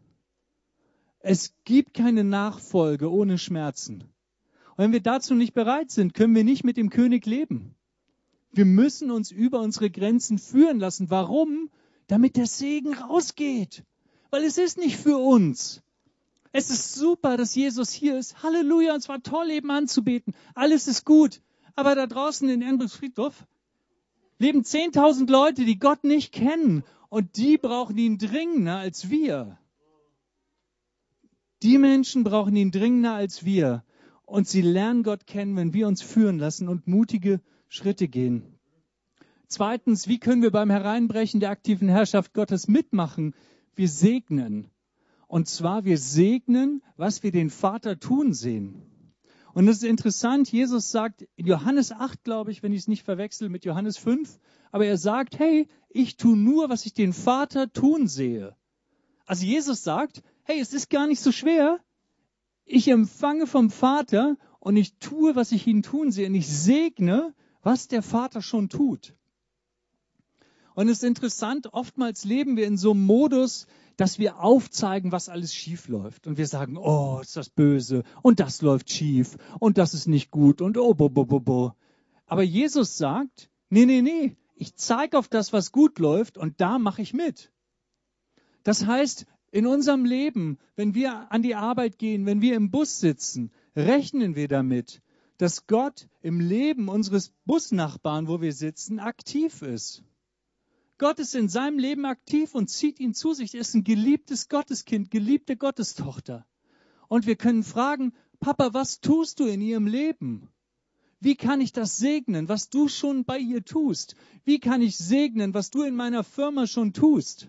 Es gibt keine Nachfolge ohne Schmerzen. Und wenn wir dazu nicht bereit sind, können wir nicht mit dem König leben. Wir müssen uns über unsere Grenzen führen lassen. Warum? Damit der Segen rausgeht. Weil es ist nicht für uns. Es ist super, dass Jesus hier ist. Halleluja, es war toll, eben anzubeten. Alles ist gut. Aber da draußen in Endrich-Friedhof leben zehntausend Leute, die Gott nicht kennen. Und die brauchen ihn dringender als wir. Die Menschen brauchen ihn dringender als wir. Und sie lernen Gott kennen, wenn wir uns führen lassen und mutige Schritte gehen. Zweitens, wie können wir beim Hereinbrechen der aktiven Herrschaft Gottes mitmachen? Wir segnen. Und zwar, wir segnen, was wir den Vater tun sehen. Und das ist interessant, Jesus sagt in Johannes acht, glaube ich, wenn ich es nicht verwechsel mit Johannes fünf, aber er sagt, hey, ich tue nur, was ich den Vater tun sehe. Also Jesus sagt, hey, es ist gar nicht so schwer. Ich empfange vom Vater und ich tue, was ich ihn tun sehe. Und ich segne, was der Vater schon tut. Und es ist interessant, oftmals leben wir in so einem Modus, dass wir aufzeigen, was alles schief läuft. Und wir sagen, oh, ist das böse und das läuft schief und das ist nicht gut und oh, bo, bo, bo, bo. Aber Jesus sagt, nee, nee, nee, ich zeige auf das, was gut läuft und da mache ich mit. Das heißt, in unserem Leben, wenn wir an die Arbeit gehen, wenn wir im Bus sitzen, rechnen wir damit, dass Gott im Leben unseres Busnachbarn, wo wir sitzen, aktiv ist. Gott ist in seinem Leben aktiv und zieht ihn zu sich. Er ist ein geliebtes Gotteskind, geliebte Gottestochter. Und wir können fragen, Papa, was tust du in ihrem Leben? Wie kann ich das segnen, was du schon bei ihr tust? Wie kann ich segnen, was du in meiner Firma schon tust?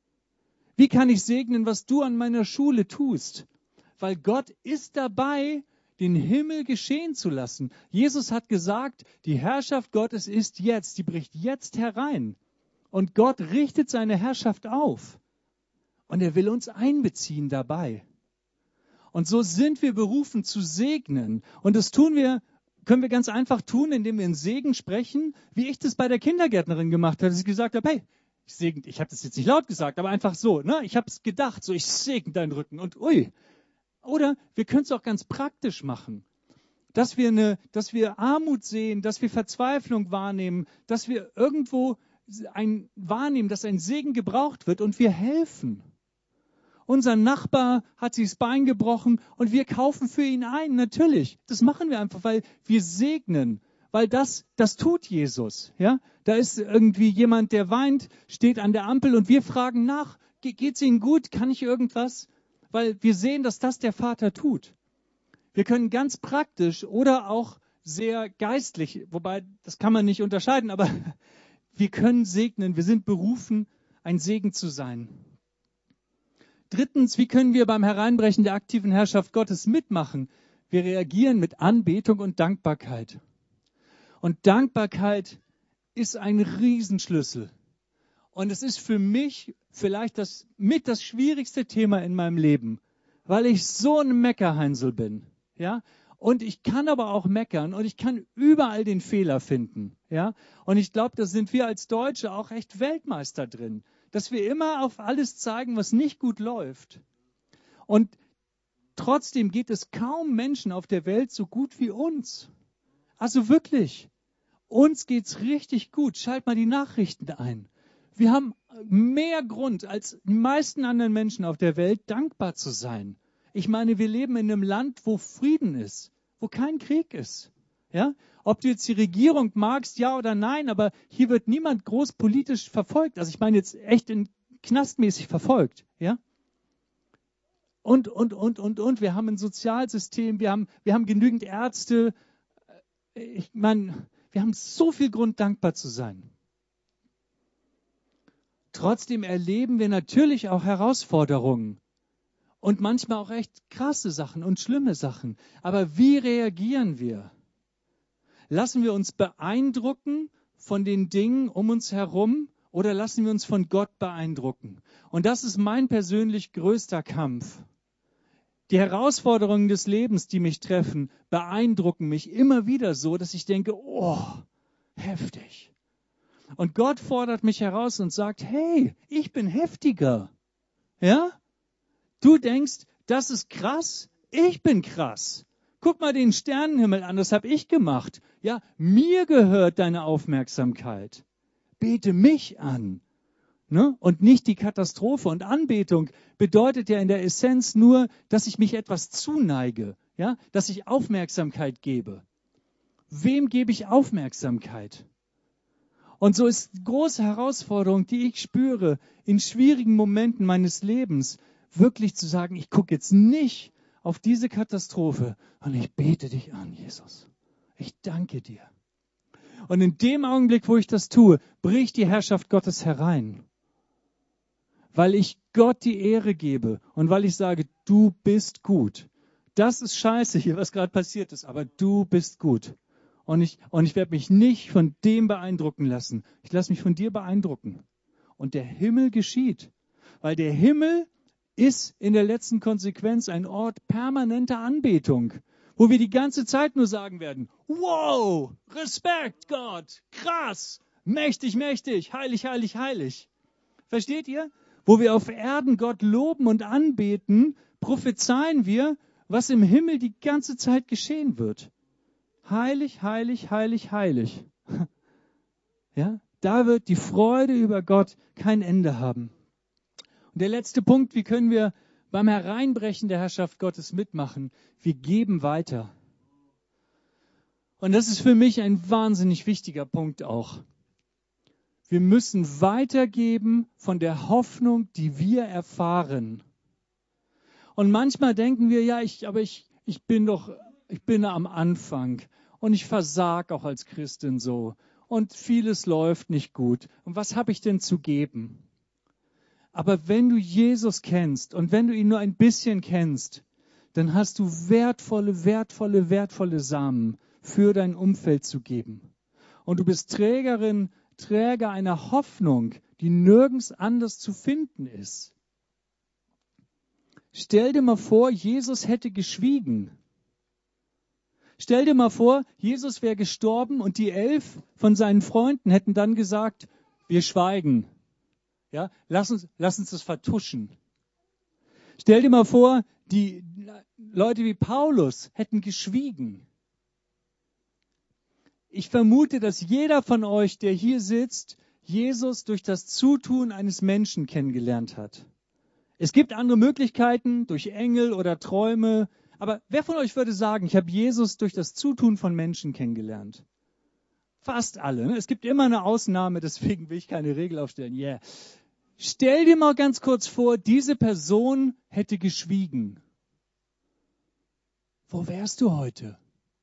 Wie kann ich segnen, was du an meiner Schule tust? Weil Gott ist dabei, den Himmel geschehen zu lassen. Jesus hat gesagt, die Herrschaft Gottes ist jetzt, die bricht jetzt herein. Und Gott richtet seine Herrschaft auf. Und er will uns einbeziehen dabei. Und so sind wir berufen zu segnen. Und das tun wir, können wir ganz einfach tun, indem wir in Segen sprechen, wie ich das bei der Kindergärtnerin gemacht habe, dass ich gesagt habe, hey, ich segne, ich habe das jetzt nicht laut gesagt, aber einfach so, ne? Ich habe es gedacht, so ich segne deinen Rücken und ui. Oder wir können es auch ganz praktisch machen. Dass wir, eine, dass wir Armut sehen, dass wir Verzweiflung wahrnehmen, dass wir irgendwo ein, wahrnehmen, dass ein Segen gebraucht wird und wir helfen. Unser Nachbar hat sich das Bein gebrochen und wir kaufen für ihn ein, natürlich. Das machen wir einfach, weil wir segnen, weil das, das tut Jesus. Ja? Da ist irgendwie jemand, der weint, steht an der Ampel und wir fragen nach, geht es Ihnen gut, kann ich irgendwas? Weil wir sehen, dass das der Vater tut. Wir können ganz praktisch oder auch sehr geistlich, wobei das kann man nicht unterscheiden, aber wir können segnen, wir sind berufen, ein Segen zu sein. Drittens, wie können wir beim Hereinbrechen der aktiven Herrschaft Gottes mitmachen? Wir reagieren mit Anbetung und Dankbarkeit. Und Dankbarkeit ist ein Riesenschlüssel. Und es ist für mich vielleicht das mit das schwierigste Thema in meinem Leben, weil ich so ein Meckerheinsel bin. Ja? Und ich kann aber auch meckern und ich kann überall den Fehler finden. Ja? Und ich glaube, da sind wir als Deutsche auch echt Weltmeister drin, dass wir immer auf alles zeigen, was nicht gut läuft. Und trotzdem geht es kaum Menschen auf der Welt so gut wie uns. Also wirklich, uns geht's richtig gut. Schalt mal die Nachrichten ein. Wir haben mehr Grund als die meisten anderen Menschen auf der Welt, dankbar zu sein. Ich meine, wir leben in einem Land, wo Frieden ist, wo kein Krieg ist. Ja? Ob du jetzt die Regierung magst, ja oder nein, aber hier wird niemand groß politisch verfolgt. Also ich meine jetzt echt in knastmäßig verfolgt. Ja? Und, und, und, und, und. Wir haben ein Sozialsystem, wir haben, wir haben genügend Ärzte. Ich meine, wir haben so viel Grund, dankbar zu sein. Trotzdem erleben wir natürlich auch Herausforderungen und manchmal auch echt krasse Sachen und schlimme Sachen. Aber wie reagieren wir? Lassen wir uns beeindrucken von den Dingen um uns herum oder lassen wir uns von Gott beeindrucken? Und das ist mein persönlich größter Kampf. Die Herausforderungen des Lebens, die mich treffen, beeindrucken mich immer wieder so, dass ich denke, oh, heftig. Und Gott fordert mich heraus und sagt, hey, ich bin heftiger. Ja? Du denkst, das ist krass, ich bin krass. Guck mal den Sternenhimmel an, das habe ich gemacht. Ja, mir gehört deine Aufmerksamkeit. Bete mich an. Ne? Und nicht die Katastrophe. Und Anbetung bedeutet ja in der Essenz nur, dass ich mich etwas zuneige, ja? Dass ich Aufmerksamkeit gebe. Wem gebe ich Aufmerksamkeit? Und so ist die große Herausforderung, die ich spüre, in schwierigen Momenten meines Lebens, wirklich zu sagen, ich gucke jetzt nicht auf diese Katastrophe und ich bete dich an, Jesus. Ich danke dir. Und in dem Augenblick, wo ich das tue, bricht die Herrschaft Gottes herein. Weil ich Gott die Ehre gebe und weil ich sage, du bist gut. Das ist scheiße hier, was gerade passiert ist, aber du bist gut. Und ich, und ich werde mich nicht von dem beeindrucken lassen. Ich lasse mich von dir beeindrucken. Und der Himmel geschieht. Weil der Himmel ist in der letzten Konsequenz ein Ort permanenter Anbetung, wo wir die ganze Zeit nur sagen werden, wow, Respekt, Gott, krass, mächtig, mächtig, heilig, heilig, heilig. Versteht ihr? Wo wir auf Erden Gott loben und anbeten, prophezeien wir, was im Himmel die ganze Zeit geschehen wird. Heilig, heilig, heilig, heilig. Ja, da wird die Freude über Gott kein Ende haben. Und der letzte Punkt, wie können wir beim Hereinbrechen der Herrschaft Gottes mitmachen? Wir geben weiter. Und das ist für mich ein wahnsinnig wichtiger Punkt auch. Wir müssen weitergeben von der Hoffnung, die wir erfahren. Und manchmal denken wir, ja, ich, aber ich, ich bin doch, ich bin am Anfang und ich versage auch als Christin so und vieles läuft nicht gut. Und was habe ich denn zu geben? Aber wenn du Jesus kennst und wenn du ihn nur ein bisschen kennst, dann hast du wertvolle, wertvolle, wertvolle Samen für dein Umfeld zu geben. Und du bist Trägerin, Träger einer Hoffnung, die nirgends anders zu finden ist. Stell dir mal vor, Jesus hätte geschwiegen. Stell dir mal vor, Jesus wäre gestorben und die elf von seinen Freunden hätten dann gesagt, wir schweigen. Ja, lass uns, lass uns das vertuschen. Stell dir mal vor, die Leute wie Paulus hätten geschwiegen. Ich vermute, dass jeder von euch, der hier sitzt, Jesus durch das Zutun eines Menschen kennengelernt hat. Es gibt andere Möglichkeiten, durch Engel oder Träume. Aber wer von euch würde sagen, ich habe Jesus durch das Zutun von Menschen kennengelernt? Fast alle. Ne? Es gibt immer eine Ausnahme, deswegen will ich keine Regel aufstellen. Yeah. Stell dir mal ganz kurz vor, diese Person hätte geschwiegen. Wo wärst du heute?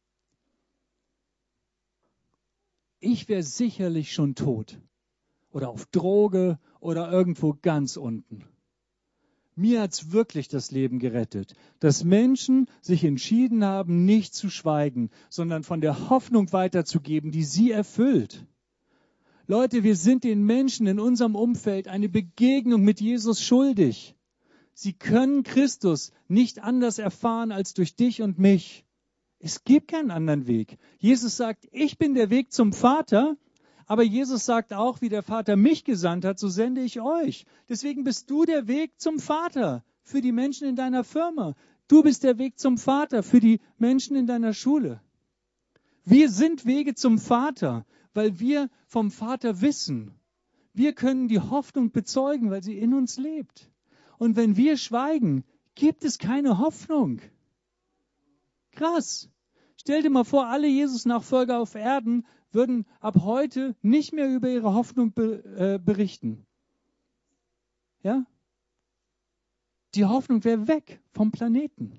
Ich wäre sicherlich schon tot. Oder auf Droge oder irgendwo ganz unten. Mir hat's wirklich das Leben gerettet, dass Menschen sich entschieden haben, nicht zu schweigen, sondern von der Hoffnung weiterzugeben, die sie erfüllt. Leute, wir sind den Menschen in unserem Umfeld eine Begegnung mit Jesus schuldig. Sie können Christus nicht anders erfahren als durch dich und mich. Es gibt keinen anderen Weg. Jesus sagt, ich bin der Weg zum Vater, aber Jesus sagt auch, wie der Vater mich gesandt hat, so sende ich euch. Deswegen bist du der Weg zum Vater für die Menschen in deiner Firma. Du bist der Weg zum Vater für die Menschen in deiner Schule. Wir sind Wege zum Vater, weil wir vom Vater wissen. Wir können die Hoffnung bezeugen, weil sie in uns lebt. Und wenn wir schweigen, gibt es keine Hoffnung. Krass. Stell dir mal vor, alle Jesus-Nachfolger auf Erden würden ab heute nicht mehr über ihre Hoffnung be- äh, berichten. Ja? Die Hoffnung wäre weg vom Planeten.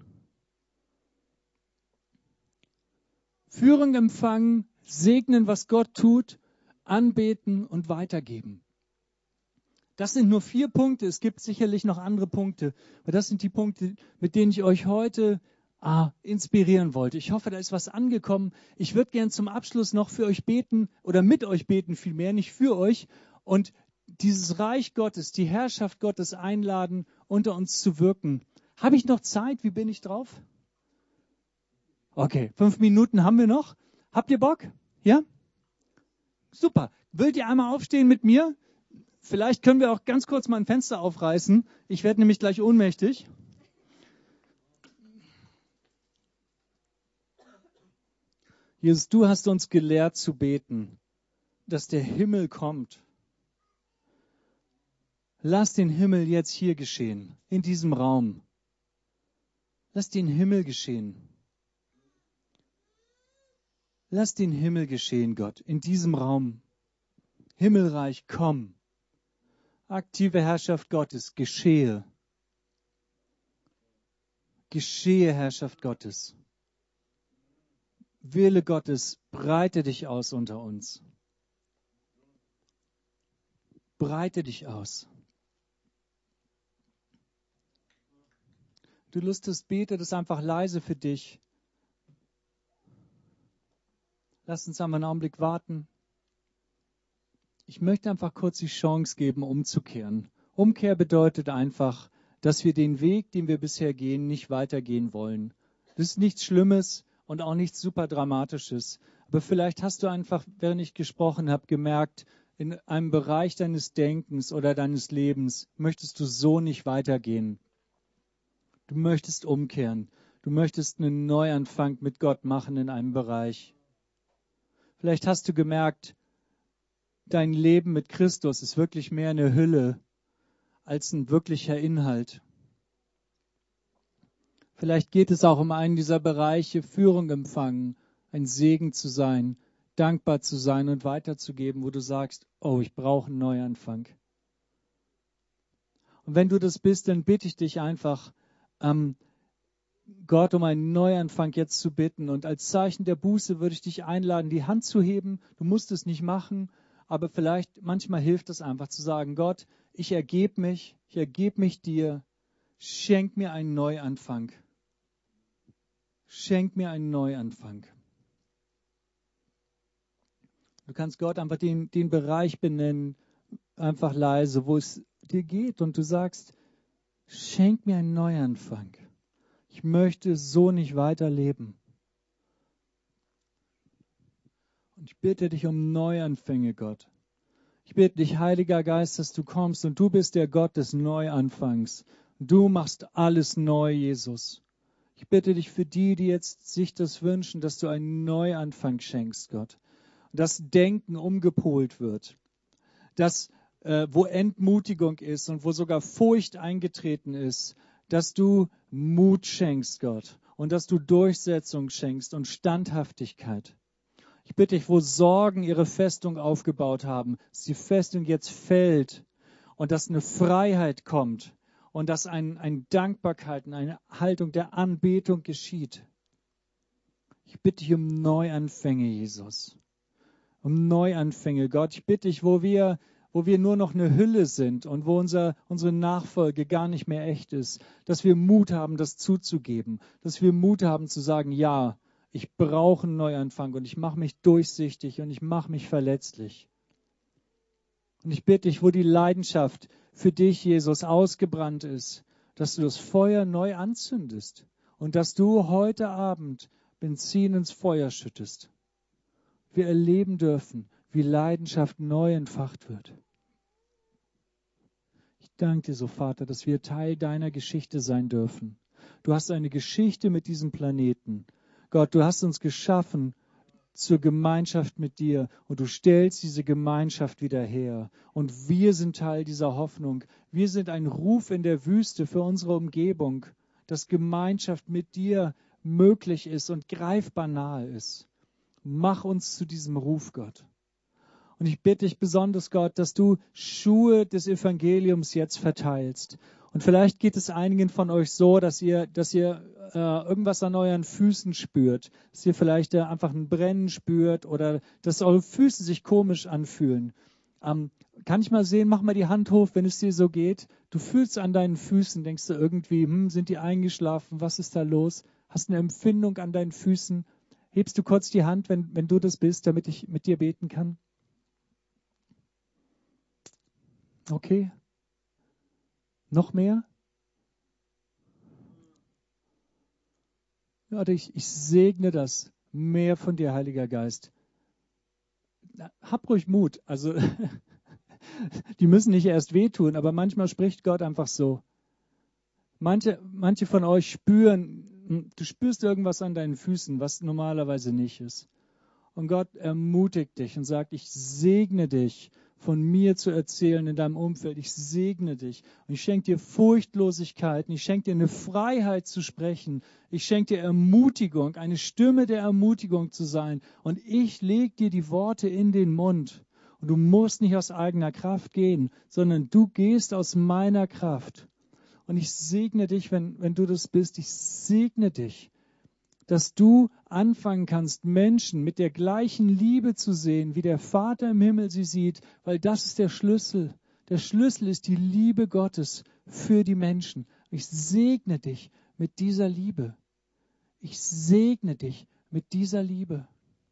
Führung empfangen, segnen, was Gott tut, anbeten und weitergeben. Das sind nur vier Punkte. Es gibt sicherlich noch andere Punkte. Aber das sind die Punkte, mit denen ich euch heute ah, inspirieren wollte. Ich hoffe, da ist was angekommen. Ich würde gern zum Abschluss noch für euch beten oder mit euch beten, vielmehr nicht für euch. Und dieses Reich Gottes, die Herrschaft Gottes einladen, unter uns zu wirken. Habe ich noch Zeit? Wie bin ich drauf? Okay, fünf Minuten haben wir noch. Habt ihr Bock? Ja? Super. Wollt ihr einmal aufstehen mit mir? Vielleicht können wir auch ganz kurz mal ein Fenster aufreißen. Ich werde nämlich gleich ohnmächtig. Jesus, du hast uns gelehrt zu beten, dass der Himmel kommt. Lass den Himmel jetzt hier geschehen, in diesem Raum. Lass den Himmel geschehen. Lass den Himmel geschehen, Gott, in diesem Raum. Himmelreich, komm. Aktive Herrschaft Gottes, geschehe. Geschehe, Herrschaft Gottes. Wille Gottes, breite dich aus unter uns. Breite dich aus. Du Lust hast, bete das einfach leise für dich. Lass uns einmal einen Augenblick warten. Ich möchte einfach kurz die Chance geben, umzukehren. Umkehr bedeutet einfach, dass wir den Weg, den wir bisher gehen, nicht weitergehen wollen. Das ist nichts Schlimmes und auch nichts super Dramatisches. Aber vielleicht hast du einfach, während ich gesprochen habe, gemerkt, in einem Bereich deines Denkens oder deines Lebens möchtest du so nicht weitergehen. Du möchtest umkehren. Du möchtest einen Neuanfang mit Gott machen in einem Bereich. Vielleicht hast du gemerkt, dein Leben mit Christus ist wirklich mehr eine Hülle als ein wirklicher Inhalt. Vielleicht geht es auch um einen dieser Bereiche, Führung empfangen, ein Segen zu sein, dankbar zu sein und weiterzugeben, wo du sagst, oh, ich brauche einen Neuanfang. Und wenn du das bist, dann bitte ich dich einfach, ähm, Gott um einen Neuanfang jetzt zu bitten. Und als Zeichen der Buße würde ich dich einladen, die Hand zu heben. Du musst es nicht machen, aber vielleicht manchmal hilft es einfach zu sagen, Gott, ich ergebe mich, ich ergebe mich dir, schenk mir einen Neuanfang. Schenk mir einen Neuanfang. Du kannst Gott einfach den, den Bereich benennen, einfach leise, wo es dir geht und du sagst, schenk mir einen Neuanfang. Ich möchte so nicht weiterleben. Und ich bitte dich um Neuanfänge, Gott. Ich bitte dich, Heiliger Geist, dass du kommst und du bist der Gott des Neuanfangs. Du machst alles neu, Jesus. Ich bitte dich für die, die jetzt sich das wünschen, dass du einen Neuanfang schenkst, Gott. Und dass Denken umgepolt wird. Dass, äh, wo Entmutigung ist und wo sogar Furcht eingetreten ist, dass du Mut schenkst, Gott. Und dass du Durchsetzung schenkst und Standhaftigkeit. Ich bitte dich, wo Sorgen ihre Festung aufgebaut haben, dass die Festung jetzt fällt und dass eine Freiheit kommt und dass ein, eine Dankbarkeit und eine Haltung der Anbetung geschieht. Ich bitte dich um Neuanfänge, Jesus. Um Neuanfänge, Gott. Ich bitte dich, wo wir, wo wir nur noch eine Hülle sind und wo unser, unsere Nachfolge gar nicht mehr echt ist, dass wir Mut haben, das zuzugeben, dass wir Mut haben zu sagen, ja, ich brauche einen Neuanfang und ich mache mich durchsichtig und ich mache mich verletzlich. Und ich bitte dich, wo die Leidenschaft für dich, Jesus, ausgebrannt ist, dass du das Feuer neu anzündest und dass du heute Abend Benzin ins Feuer schüttest. Wir erleben dürfen, wie Leidenschaft neu entfacht wird. Ich danke dir so, Vater, dass wir Teil deiner Geschichte sein dürfen. Du hast eine Geschichte mit diesem Planeten. Gott, du hast uns geschaffen zur Gemeinschaft mit dir und du stellst diese Gemeinschaft wieder her. Und wir sind Teil dieser Hoffnung. Wir sind ein Ruf in der Wüste für unsere Umgebung, dass Gemeinschaft mit dir möglich ist und greifbar nahe ist. Mach uns zu diesem Ruf, Gott. Und ich bitte dich besonders, Gott, dass du Schuhe des Evangeliums jetzt verteilst. Und vielleicht geht es einigen von euch so, dass ihr, dass ihr äh, irgendwas an euren Füßen spürt. Dass ihr vielleicht äh, einfach ein Brennen spürt oder dass eure Füße sich komisch anfühlen. Ähm, kann ich mal sehen, mach mal die Hand hoch, wenn es dir so geht. Du fühlst an deinen Füßen, denkst du irgendwie, hm, sind die eingeschlafen, was ist da los? Hast eine Empfindung an deinen Füßen? Hebst du kurz die Hand, wenn, wenn du das bist, damit ich mit dir beten kann? Okay. Noch mehr? Ja, ich, ich segne das. Mehr von dir, Heiliger Geist. Hab ruhig Mut. Also, die müssen nicht erst wehtun, aber manchmal spricht Gott einfach so. Manche, manche von euch spüren, du spürst irgendwas an deinen Füßen, was normalerweise nicht ist. Und Gott ermutigt dich und sagt, ich segne dich, von mir zu erzählen in deinem Umfeld. Ich segne dich. Und ich schenke dir Furchtlosigkeit. Und ich schenke dir eine Freiheit zu sprechen. Ich schenke dir Ermutigung, eine Stimme der Ermutigung zu sein. Und ich lege dir die Worte in den Mund. Und du musst nicht aus eigener Kraft gehen, sondern du gehst aus meiner Kraft. Und ich segne dich, wenn, wenn du das bist. Ich segne dich, dass du anfangen kannst, Menschen mit der gleichen Liebe zu sehen, wie der Vater im Himmel sie sieht, weil das ist der Schlüssel. Der Schlüssel ist die Liebe Gottes für die Menschen. Ich segne dich mit dieser Liebe. Ich segne dich mit dieser Liebe.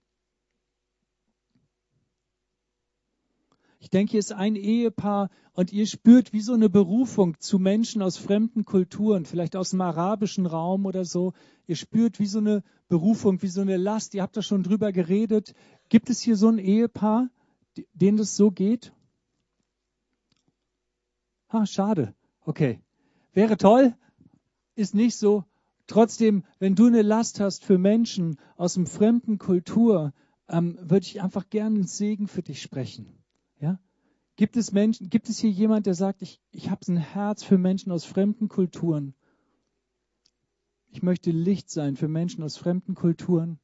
Ich denke, hier ist ein Ehepaar und ihr spürt wie so eine Berufung zu Menschen aus fremden Kulturen, vielleicht aus dem arabischen Raum oder so. Ihr spürt wie so eine Berufung, wie so eine Last. Ihr habt da schon drüber geredet. Gibt es hier so ein Ehepaar, denen das so geht? Ah, schade. Okay. Wäre toll, ist nicht so. Trotzdem, wenn du eine Last hast für Menschen aus einem fremden Kultur, ähm, würde ich einfach gerne einen Segen für dich sprechen. Ja? Gibt es Menschen, gibt es hier jemand, der sagt, ich, ich habe ein Herz für Menschen aus fremden Kulturen. Ich möchte Licht sein für Menschen aus fremden Kulturen.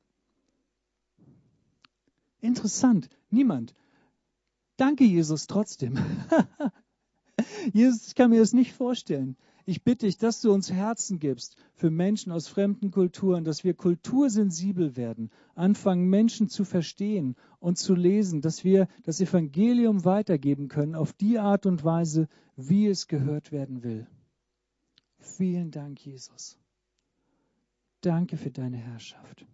Interessant, niemand. Danke, Jesus, trotzdem. Jesus, ich kann mir das nicht vorstellen. Ich bitte dich, dass du uns Herzen gibst für Menschen aus fremden Kulturen, dass wir kultursensibel werden, anfangen, Menschen zu verstehen und zu lesen, dass wir das Evangelium weitergeben können auf die Art und Weise, wie es gehört werden will. Vielen Dank, Jesus. Danke für deine Herrschaft.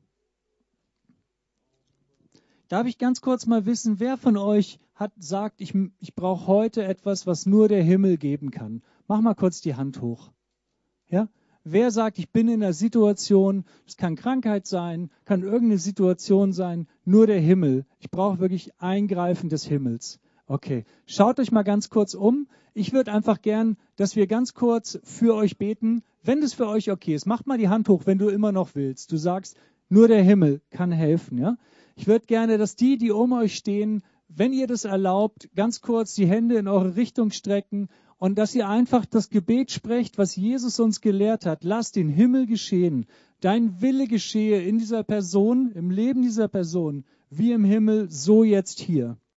Darf ich ganz kurz mal wissen, wer von euch hat, sagt, ich, ich brauche heute etwas, was nur der Himmel geben kann? Mach mal kurz die Hand hoch. Ja? Wer sagt, ich bin in einer Situation, es kann Krankheit sein, kann irgendeine Situation sein, nur der Himmel. Ich brauche wirklich Eingreifen des Himmels. Okay, schaut euch mal ganz kurz um. Ich würde einfach gern, dass wir ganz kurz für euch beten, wenn das für euch okay ist. Macht mal die Hand hoch, wenn du immer noch willst. Du sagst, nur der Himmel kann helfen. Ja? Ich würde gerne, dass die, die um euch stehen, wenn ihr das erlaubt, ganz kurz die Hände in eure Richtung strecken und dass ihr einfach das Gebet sprecht, was Jesus uns gelehrt hat. Lass den Himmel geschehen. Dein Wille geschehe in dieser Person, im Leben dieser Person, wie im Himmel, so jetzt hier.